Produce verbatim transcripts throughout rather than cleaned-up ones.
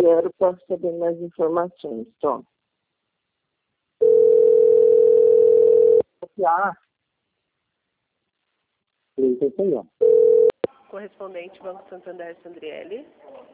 quero para saber mais informações. Tom. Ah, isso aí, ó. Correspondente Banco Santander, Sandriele.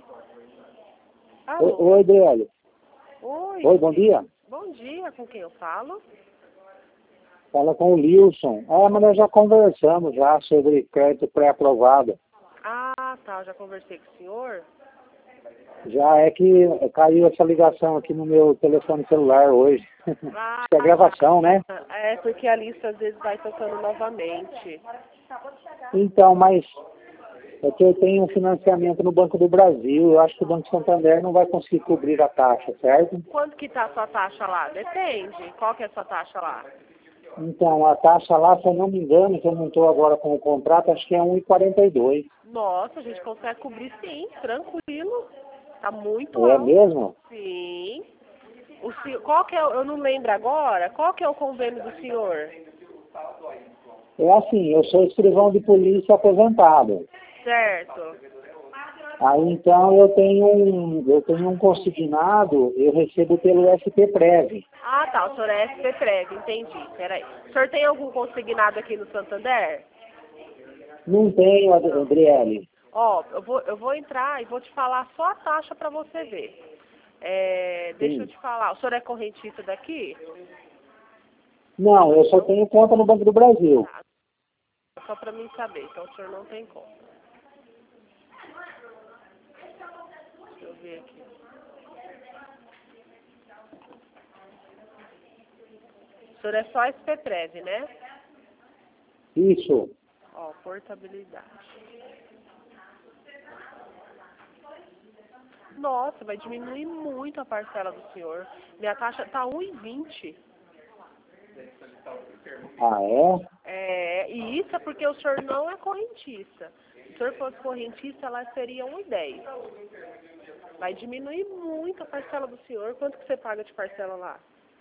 Oi, oi, Adriele. Oi. Oi, bom dia. Bom dia, com quem eu falo? Fala com o Wilson. Ah, mas nós já conversamos já sobre crédito pré-aprovado. Ah, tá, eu já conversei com o senhor. Já é que caiu essa ligação aqui no meu telefone celular hoje. Ah, Acho que é gravação, né? é, porque a lista às vezes vai tocando novamente. Então, mas é que eu tenho um financiamento no Banco do Brasil. Eu acho que o Banco Santander não vai conseguir cobrir a taxa, certo? Quanto que tá a sua taxa lá? Depende. Qual que é a sua taxa lá? Então, a taxa lá, se eu não me engano, que eu não estou agora com o contrato, acho que é um e quarenta e dois. Nossa, a gente consegue cobrir sim, tranquilo. Tá muito É alto. mesmo? Sim. O senhor, qual que é, o- eu não lembro agora, qual que é o convênio do senhor? É assim, eu sou escrivão de polícia aposentado. Certo. Aí então eu tenho um, eu tenho um consignado, eu recebo pelo S P Prev. Ah, tá, o senhor é S P Prev, entendi. Peraí. O senhor tem algum consignado aqui no Santander? Não tenho, Ad- Adriele. Ó, eu vou, eu vou entrar e vou te falar só a taxa para você ver. É, deixa eu Sim. te falar, o senhor é correntista daqui? Não, eu só tenho conta no Banco do Brasil. Tá, só para mim saber, então o senhor não tem conta. Deixa eu ver aqui. O senhor é só S P Prev, né? Isso. Ó, portabilidade. Nossa, vai diminuir muito a parcela do senhor. Minha taxa tá um e vinte. Ah, é? É, e isso é porque o senhor não é correntista. Se o senhor fosse correntista, ela seria um e dez. Vai diminuir muito a parcela do senhor. Quanto que você paga de parcela lá?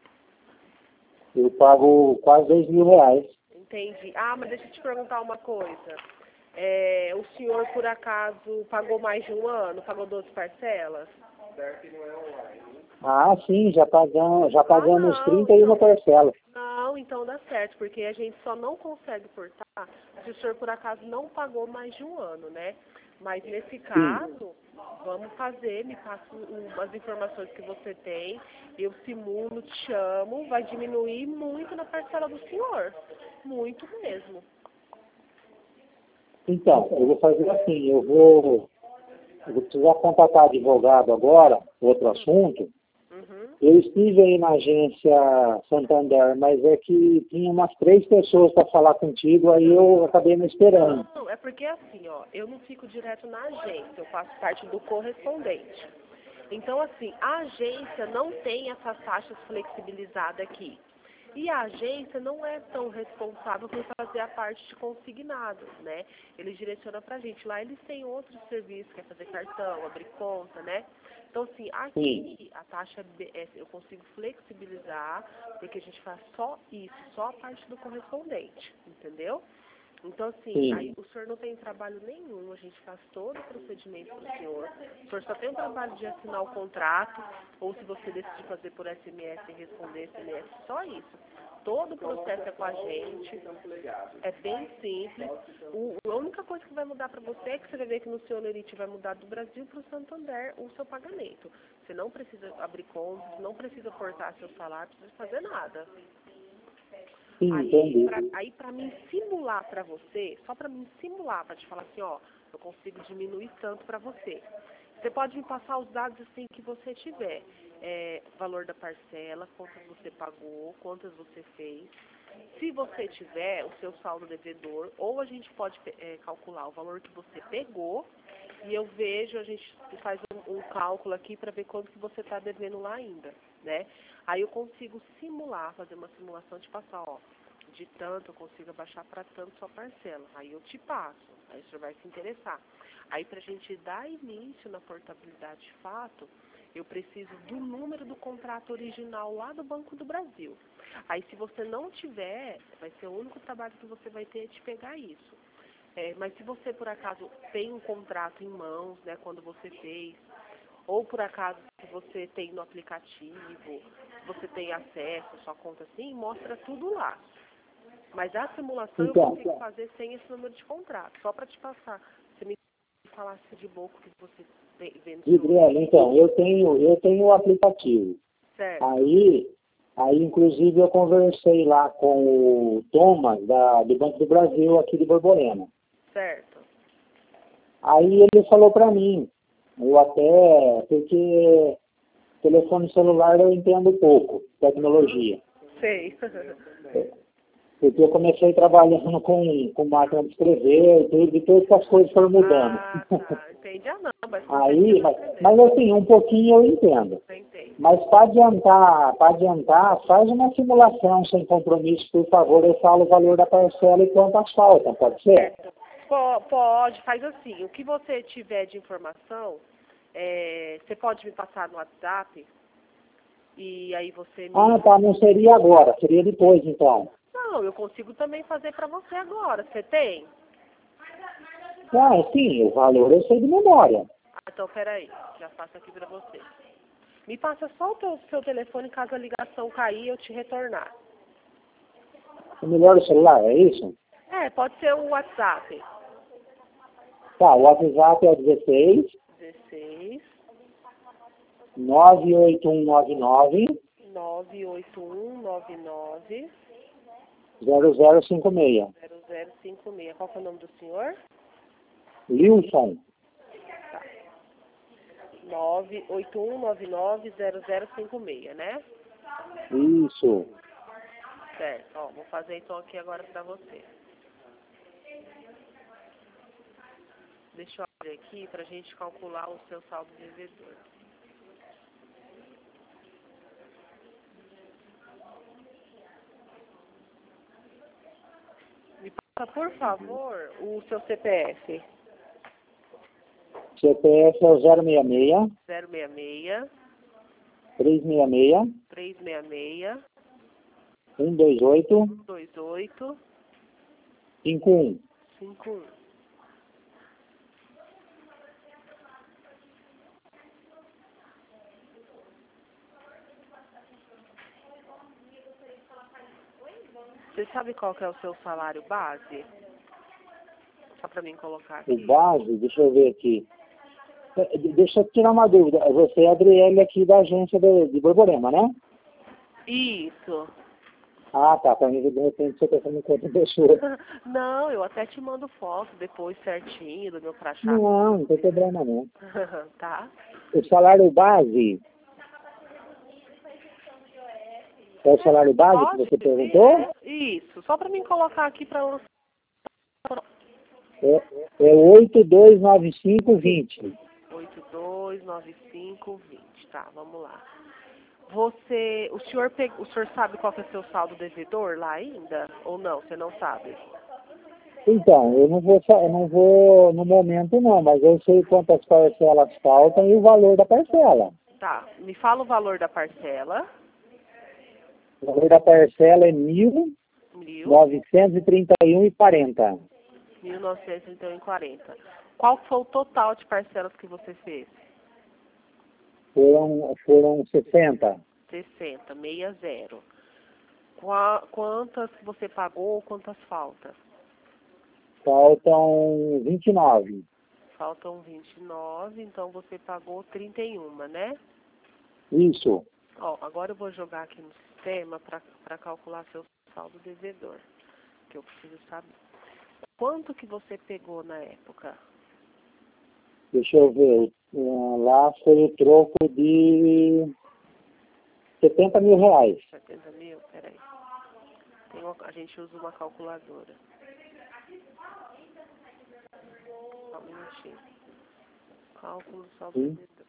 Eu pago quase dois mil reais. Entendi. Ah, mas deixa eu te perguntar uma coisa. É, o senhor, por acaso, pagou mais de um ano? Pagou doze parcelas? Ah, sim, já pagamos, já pagamos Ah, não, trinta e uma então. parcelas. Não, então dá certo, porque a gente só não consegue portar se o senhor, por acaso, não pagou mais de um ano, né? Mas nesse caso, vamos fazer, me passa o- as informações que você tem, eu simulo, te chamo, vai diminuir muito na parcela do senhor. Muito mesmo. Então, eu vou fazer assim, eu vou, eu vou precisar contatar advogado agora, outro assunto. Uhum. Eu estive aí na agência Santander, mas é que tinha umas três pessoas para falar contigo, aí eu acabei me esperando. Não, é porque assim, ó, eu não fico direto na agência, eu faço parte do correspondente. Então, assim, a agência não tem essas taxas flexibilizadas aqui. E a agência não é tão responsável por fazer a parte de consignado, né? Eles direcionam pra gente. Lá eles têm outros serviços, que é fazer cartão, abrir conta, né? Então, assim, aqui a taxa é, eu consigo flexibilizar, porque a gente faz só isso, só a parte do correspondente, entendeu? Então, assim, Sim. aí o senhor não tem trabalho nenhum, a gente faz todo o procedimento para o senhor. O senhor só tem o trabalho de assinar o contrato, ou se você decidir fazer por S M S e responder S M S, só isso. Todo o processo é com a gente, é bem simples. O, a única coisa que vai mudar para você é que você vai ver que no seu Lerite vai mudar do Brasil para o Santander o seu pagamento. Você não precisa abrir contas, não precisa cortar seu salário, não precisa fazer nada. Sim, Aí, entendi. pra, aí para mim simular para você, só para mim simular, para te falar assim, ó, eu consigo diminuir tanto para você. Você pode me passar os dados assim que você tiver. É, valor da parcela, quantas você pagou, quantas você fez. Se você tiver o seu saldo devedor, ou a gente pode é, calcular o valor que você pegou, e eu vejo, a gente faz um, um cálculo aqui para ver quanto que você está devendo lá ainda, né? Aí eu consigo simular, fazer uma simulação de passar, ó, de tanto eu consigo abaixar para tanto sua parcela. Aí eu te passo, aí o senhor vai se interessar. Aí para a gente dar início na portabilidade de fato, eu preciso do número do contrato original lá do Banco do Brasil. Aí se você não tiver, vai ser o único trabalho que você vai ter de pegar isso. É, mas se você por acaso tem um contrato em mãos, né, quando você fez, ou por acaso se você tem no aplicativo, você tem acesso à sua conta assim, mostra tudo lá. Mas a simulação Então, eu consigo fazer sem esse número de contrato, só para te passar. Você me falasse de boca que você vende. Adriana, então, eu tenho, eu tenho o aplicativo. Certo. Aí, aí, inclusive, eu conversei lá com o Thomas, da, do Banco do Brasil, aqui de Borborema. Certo. Aí ele falou para mim, eu até, porque telefone celular eu entendo pouco, tecnologia. Sei. Porque eu comecei trabalhando com, com máquina de escrever e tudo, e todas as coisas foram mudando. Ah, tá. Entendi. Ah, não, mas Aí, mas, mas assim, um pouquinho eu entendo. Entendi. Mas para adiantar, para adiantar, faz uma simulação sem compromisso, por favor, eu falo o valor da parcela e quantas faltam, pode ser? Po- Pode, faz assim. O que você tiver de informação, é, você pode me passar no WhatsApp e aí você me... Ah, tá, não seria agora, seria depois então. Não, eu consigo também fazer para você agora. Você tem? Ah, sim, o valor eu sei de memória. Ah, então peraí, já faço aqui para você. Me passa só o teu, seu telefone caso a ligação cair e eu te retornar. É melhor o celular, é isso? É, pode ser o WhatsApp. Tá, o WhatsApp é dezesseis, dezesseis, nove oito um nove nove, nove oito um nove nove, zero zero cinco seis. zero zero cinco seis. Qual que é o nome do senhor? Wilson. nove oito um nove nove, zero zero cinco seis, né? Isso. Certo, ó, vou fazer então aqui agora para você. Deixa eu abrir aqui para a gente calcular o seu saldo devedor. Me passa, por favor, o seu C P F. C P F é o zero seis seis, zero seis seis, três seis seis, três seis seis, um dois oito, dois oito, cinco um. cinco um. Você sabe qual que é o seu salário base? Só para mim colocar aqui. O base, deixa eu ver aqui. É, Deixa eu tirar uma dúvida. Você é a Adriele aqui da agência de, de Borborema, né? Isso. Ah, tá. Para mim, de repente, você está falando com outra pessoa. Não, eu até te mando foto depois certinho do meu crachá. Não, não tem problema não. Tá? O salário base... É o salário base que você perguntou? Isso, só para mim colocar aqui para eu... É, é oito dois nove cinco vinte. oito dois nove cinco vinte. Tá, vamos lá. Você, o senhor, pe... o senhor sabe qual que é o seu saldo devedor lá ainda? Ou não, você não sabe? Então, eu não vou, sa- eu não vou no momento não, mas eu sei quantas parcelas faltam e o valor da parcela. Tá, me fala o valor da parcela. O valor da parcela é mil Mil, novecentos e trinta e um e quarenta. mil novecentos e trinta e um e quarenta. Qual foi o total de parcelas que você fez? Foram, foram sessenta. sessenta, sessenta. Qua, quantas você pagou, quantas faltam? Faltam vinte e nove. Faltam vinte e nove, então você pagou trinta e um, né? Isso. Ó, agora eu vou jogar aqui no sistema para calcular seu saldo devedor, que eu preciso saber. Quanto que você pegou na época? Deixa eu ver. Ah, Lá foi o troco de setenta mil reais. setenta mil? Peraí. Tem uma, a gente usa uma calculadora. Só um minutinho. Cálculo do saldo Sim. devedor.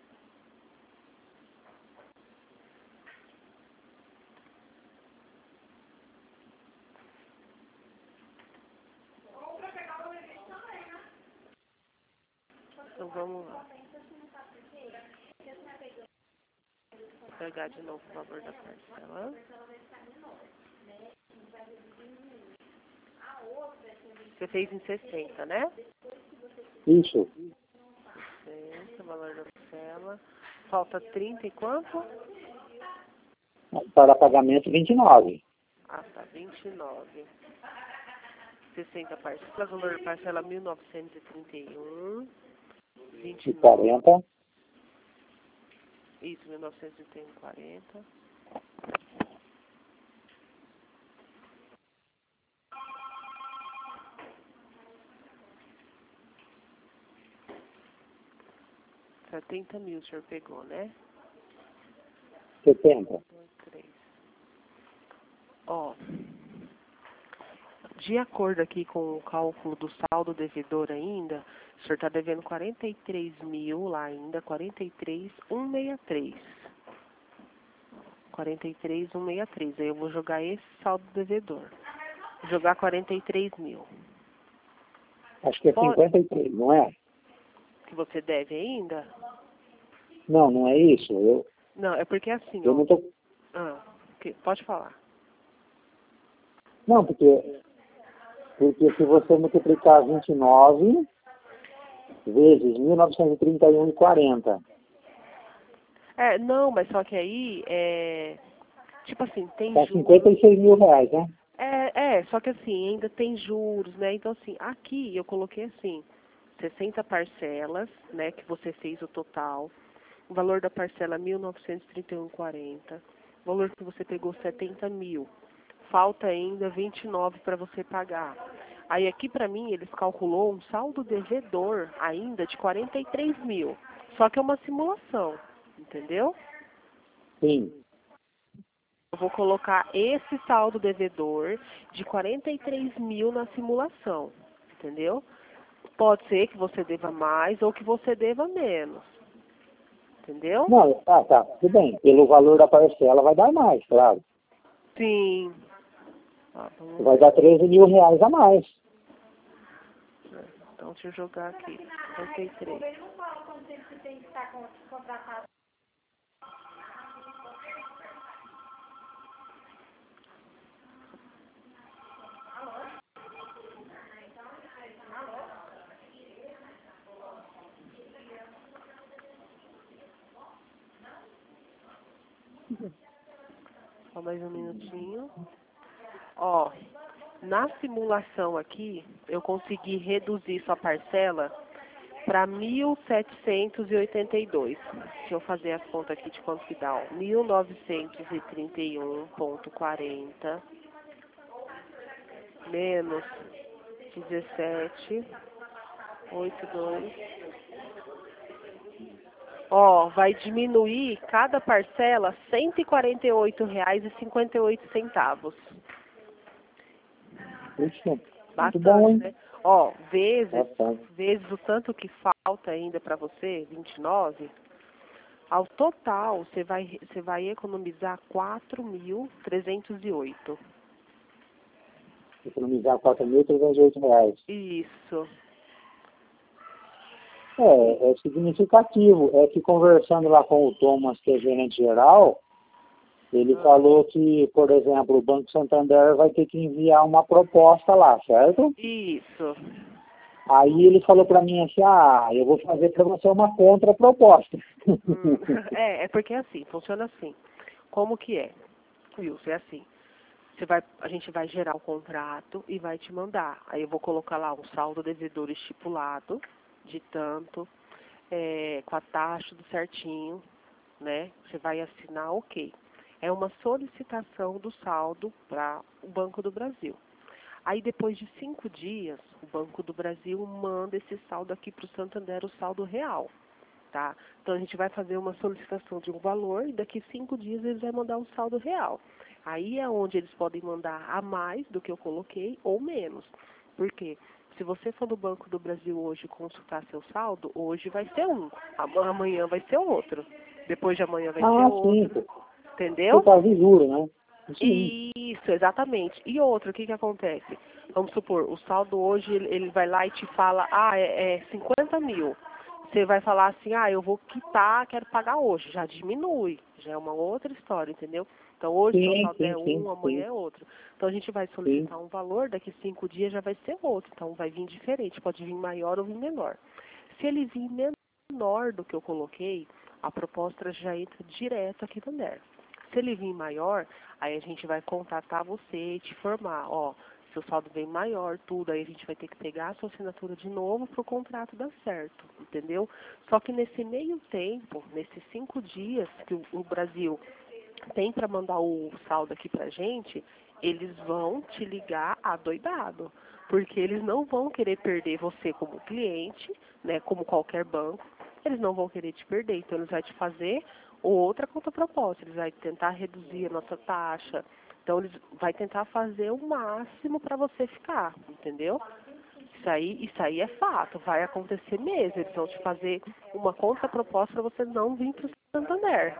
Então vamos lá. Vou pegar de novo o valor da parcela. Você fez em sessenta, né? Isso. sessenta valor da parcela. Falta trinta e quanto? Para pagamento vinte e nove. Ah, tá, vinte e nove. sessenta parcelas, valor da parcela mil novecentos e trinta e um. vinte e E nove. quarenta. Isso, mil novecentos e quarenta. setenta mil o senhor pegou, né? setenta. um, dois, três. Ó, de acordo aqui com o cálculo do saldo devedor ainda, o senhor está devendo quarenta e três mil lá ainda, quarenta e três mil cento e sessenta e três. quarenta e três mil cento e sessenta e três. Aí eu vou jogar esse saldo devedor. Vou jogar quarenta e três mil. Acho que é Pode- cinquenta e três, não é? Que você deve ainda? Não, não é isso. Eu, Não, é porque assim, eu ó. não tô... Ah, que- pode falar. Não, porque, porque se você multiplicar vinte e nove vezes mil novecentos e trinta e um vírgula quarenta. É, não, mas só que aí, é... Tipo assim, tem Dá juros. cinquenta e seis mil reais, né? É, é, só que assim, ainda tem juros, né? Então, assim, aqui eu coloquei assim, sessenta parcelas, né, que você fez o total. O valor da parcela mil novecentos e trinta e um vírgula quarenta. O valor que você pegou setenta mil. Falta ainda vinte e nove para você pagar. Aí aqui para mim eles calculou um saldo devedor ainda de quarenta e três mil. Só que é uma simulação, entendeu? Sim. Eu vou colocar esse saldo devedor de quarenta e três mil na simulação, entendeu? Pode ser que você deva mais ou que você deva menos, entendeu? Não, ah, tá, tudo bem. Pelo valor da parcela vai dar mais, claro. Sim. Ah, vamos Vai dar treze mil reais a mais. ver. Então, deixa eu jogar aqui. quarenta e três. Só mais um minutinho. Ó, na simulação aqui, eu consegui reduzir sua parcela para mil setecentos e oitenta e dois. Deixa eu fazer as contas aqui de quanto que dá. Ó. mil novecentos e trinta e um vírgula quarenta menos dezessete vírgula oitenta e dois. Ó, vai diminuir cada parcela cento e quarenta e oito reais e cinquenta e oito centavos. Puxa, muito Bastante, bom, hein? né? Ó, vezes, Bastante. vezes o tanto que falta ainda para você, vinte e nove, ao total você vai, você vai economizar quatro mil trezentos e oito. Economizar quatro mil trezentos e oito reais. Isso. É, é significativo. É que conversando lá com o Thomas, que é gerente geral, ele Ah. falou que, por exemplo, o Banco Santander vai ter que enviar uma proposta lá, certo? Isso. Aí ele falou para mim assim, ah, eu vou fazer para você uma contraproposta. Hum. É, é porque é assim, funciona assim. Como que é? Wilson, é assim. Você vai, a gente vai gerar o contrato e vai te mandar. Aí eu vou colocar lá um saldo devedor estipulado de tanto, é, com a taxa do certinho, né? Você vai assinar, ok. É uma solicitação do saldo para o Banco do Brasil. Aí depois de cinco dias, o Banco do Brasil manda esse saldo aqui para o Santander, o saldo real. Tá? Então a gente vai fazer uma solicitação de um valor e daqui cinco dias eles vão mandar um saldo real. Aí é onde eles podem mandar a mais do que eu coloquei ou menos. Por quê? Se você for no Banco do Brasil hoje consultar seu saldo, hoje vai ser um, amanhã vai ser outro, depois de amanhã vai ser Ah, outro, sim. entendeu? Por causa de juros, né? Sim. Isso, exatamente. E outro, o que que acontece? Vamos supor, o saldo hoje, ele ele vai lá e te fala, ah, é, é cinquenta mil. Você vai falar assim, ah, eu vou quitar, quero pagar hoje. Já diminui, já é uma outra história, entendeu? Então hoje seu Sim, saldo sim, é sim, um, amanhã sim, é outro. Então a gente vai sim. solicitar um valor, daqui cinco dias já vai ser outro. Então vai vir diferente, pode vir maior ou vir menor. Se ele vir menor, menor do que eu coloquei, a proposta já entra direto aqui no Santander. Se ele vir maior, aí a gente vai contatar você e te informar, ó, seu saldo vem maior, tudo, aí a gente vai ter que pegar a sua assinatura de novo para o contrato dar certo, entendeu? Só que nesse meio tempo, nesses cinco dias que o, o Brasil tem para mandar o saldo aqui pra gente, eles vão te ligar adoidado, porque eles não vão querer perder você como cliente, né, como qualquer banco, eles não vão querer te perder, então eles vão te fazer outra contraproposta, eles vão tentar reduzir a nossa taxa, então eles vão tentar fazer o máximo para você ficar, entendeu? Isso aí, isso aí é fato, vai acontecer mesmo, eles vão te fazer uma contraproposta para você não vir para o Santander.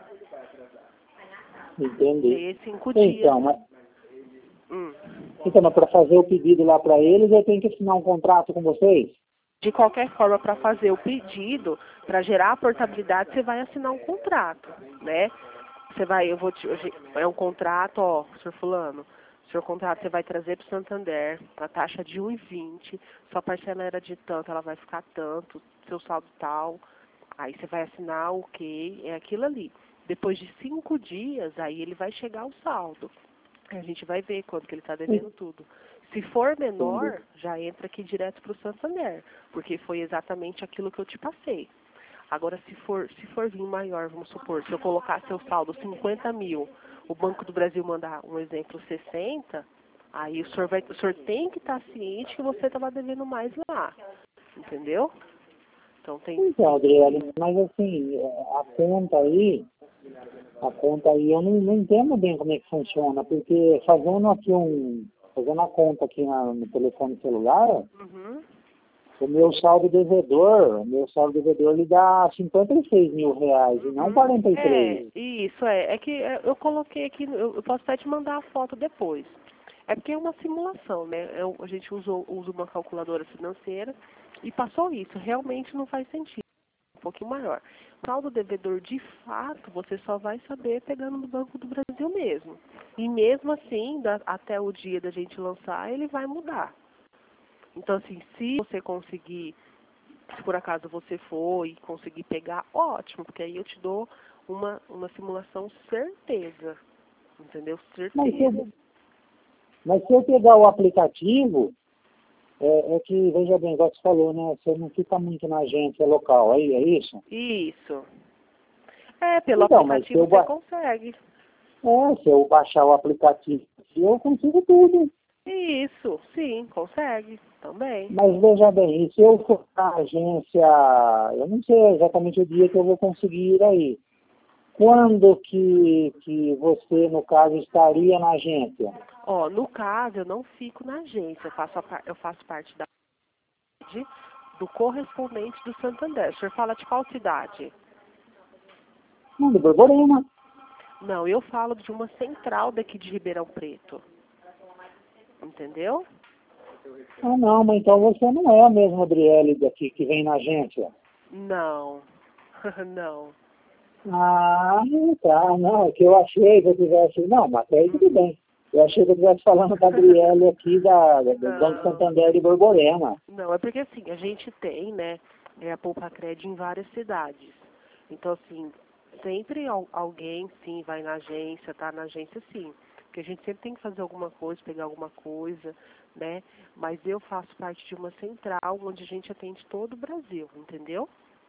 Entendi. Ter cinco dias. Então, mas, Hum. então, mas para fazer o pedido lá para eles, eu tenho que assinar um contrato com vocês? De qualquer forma, para fazer o pedido, para gerar a portabilidade, você vai assinar um contrato, né? Você vai, eu vou te, hoje, é um contrato, ó, senhor fulano, seu contrato você vai trazer para o Santander, a taxa de um e vinte, sua parcela era de tanto, ela vai ficar tanto, seu saldo tal, aí você vai assinar o ok, é aquilo ali. Depois de cinco dias, aí ele vai chegar o saldo. A gente vai ver quanto que ele está devendo tudo. Se for menor, já entra aqui direto para o Santander, porque foi exatamente aquilo que eu te passei. Agora, se for, se for vir maior, vamos supor, se eu colocar seu saldo cinquenta mil, o Banco do Brasil mandar, um exemplo, sessenta, aí o senhor, vai, o senhor tem que estar ciente que você estava devendo mais lá, entendeu? Então, tem... Então, Adriele, mas assim, a conta aí, a conta aí, eu não, não entendo bem como é que funciona, porque fazendo aqui um, fazendo a conta aqui na, no telefone celular, Uhum. o meu saldo devedor, o meu saldo devedor ele dá cinquenta e seis mil reais, e não quarenta e três. É, isso, é. É que é, eu coloquei aqui, eu, eu posso até te mandar a foto depois. É porque é uma simulação, né? Eu, a gente usou, usa uma calculadora financeira e passou isso. Realmente não faz sentido. Um pouquinho maior. Saldo devedor, de fato, você só vai saber pegando no Banco do Brasil mesmo. E mesmo assim, da, até o dia da gente lançar, ele vai mudar. Então, assim, se você conseguir, se por acaso você for e conseguir pegar, ótimo, porque aí eu te dou uma, uma simulação certeza. Entendeu? Mas se, Certeza. eu, mas se eu pegar o aplicativo, é, é que, veja bem, igual você falou, né? Você não fica muito na agência local, aí é isso? Isso. É, pelo Então, mas se aplicativo eu, você ba- consegue. é, se eu baixar o aplicativo, eu consigo tudo. Isso, sim, consegue também. Mas veja bem, e se eu for na agência, eu não sei exatamente o dia que eu vou conseguir ir aí. Quando que, que você, no caso, estaria na agência? Ó, no caso, eu não fico na agência, eu faço, a par- eu faço parte da rede do correspondente do Santander. O senhor fala de qual cidade? Não, do Borborema. Não, eu falo de uma central daqui de Ribeirão Preto. Entendeu? Ah, não, mas então você não é a mesma Adriele daqui que vem na agência. Não, não. Ah, tá, não, é que eu achei que eu tivesse... Não, mas até aí tudo bem. Eu achei que eu estivesse falando com a Adriele aqui da, do Banco Não. Santander de Borborema. Não, é porque assim, a gente tem, né, é, a Poupa Cred em várias cidades. Então, assim, sempre al- alguém, sim, vai na agência, tá na agência, sim. Porque a gente sempre tem que fazer alguma coisa, pegar alguma coisa, né? Mas eu faço parte de uma central onde a gente atende todo o Brasil, entendeu?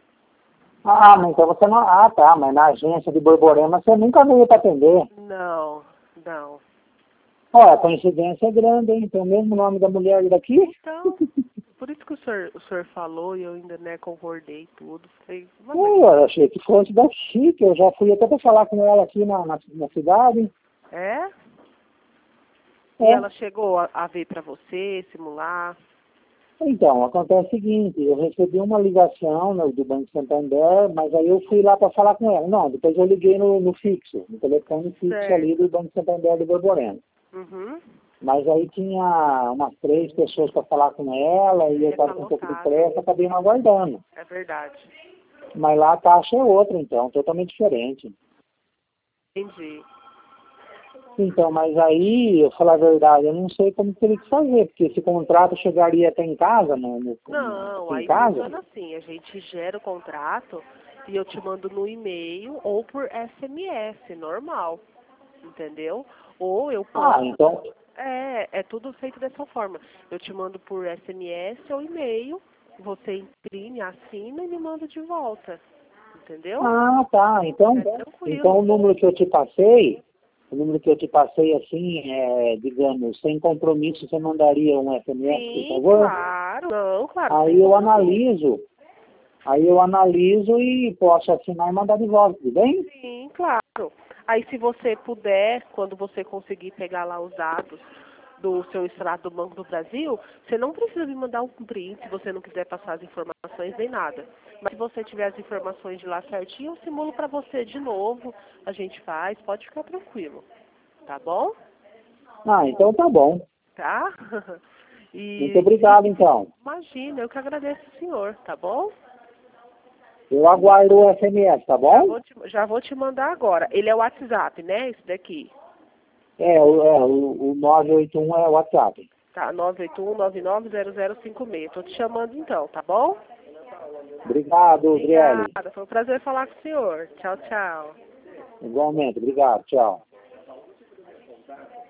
Ah, mas então você não... Ah, tá, mas na agência de Borborema você nunca veio para atender. Não, não. Ó, a coincidência é grande, hein? Tem o mesmo nome da mulher daqui? Então, por isso que o senhor, o senhor falou e eu ainda, né, concordei tudo. Falei, vai, Eu achei que fosse daqui, que eu já fui até para falar com ela aqui na, na, na cidade. é? E É. ela chegou a, a ver pra você, simular? Então, acontece o seguinte, eu recebi uma ligação no, do Banco Santander, mas aí eu fui lá para falar com ela. Não, depois eu liguei no, no fixo, no telefone fixo Certo. ali do Banco Santander de Borborema. Uhum. Mas aí tinha umas três pessoas para falar com ela, e eu É, estava tá com um pouco de lotado. pressa, acabei não aguardando. É verdade. Mas lá a taxa é outra, então, totalmente diferente. Entendi. Então, mas aí, eu falar a verdade, eu não sei como teria que fazer, porque esse contrato chegaria até em casa, no, no, Não, em aí casa? funciona assim, a gente gera o contrato e eu te mando no e-mail ou por S M S, normal, entendeu? Ou eu Ah, posso... então, É, é tudo feito dessa forma. Eu te mando por S M S ou e-mail, você imprime, assina e me manda de volta, entendeu? ah, tá, então, É tranquilo. então o número que eu te passei, o número que eu te passei, assim, é, digamos, sem compromisso, você mandaria um S M S, por Sim, favor? claro. Não, claro. Aí sem eu compromisso. analiso, aí eu analiso e posso assinar e mandar de volta, tudo bem? Sim, claro. Aí se você puder, quando você conseguir pegar lá os dados do seu extrato do Banco do Brasil, você não precisa me mandar um print se você não quiser passar as informações nem nada. Mas se você tiver as informações de lá certinho, eu simulo para você de novo, a gente faz, pode ficar tranquilo. Tá bom? Ah, então tá bom. Tá? E Muito obrigado, então. imagina, eu que agradeço o senhor, tá bom? Eu aguardo o S M S, tá Já bom? vou te, já vou te mandar agora. Ele é o WhatsApp, né? Esse daqui. É, o, é, o, o nove oito um é o WhatsApp. Tá, nove oito um nove nove zero zero cinco seis. Tô te chamando então, tá bom? Obrigado, Adriele. Obrigada, foi um prazer falar com o senhor. Tchau, tchau. Igualmente, obrigado, tchau.